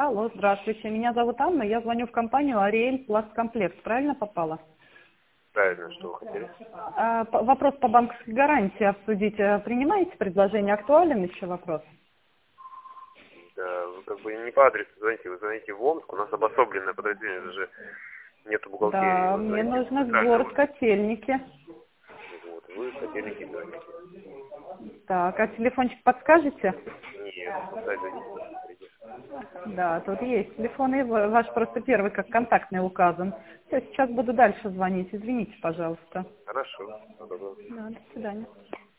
Алло, здравствуйте. Меня зовут Анна. Я звоню в компанию Ариэль Пласткомплект. Правильно попала? Правильно, что вы хотели? Вопрос по банковской гарантии обсудить. Принимаете предложение? Актуален еще вопрос? Да, вы как бы не по адресу звоните, вы звоните в Омск, у нас обособленное подразделение, даже нету бухгалтерии. Да, Вы мне звоните в нужно в центральный город офис. Котельники. Вот, вы в Котельники звоните. Так, а телефончик подскажете? Нет, сайт зайдите, посмотрите. Да, тут есть телефон, и ваш просто первый как контактный указан. Все, сейчас буду дальше звонить. Извините, пожалуйста. Хорошо, добро. Да, до свидания.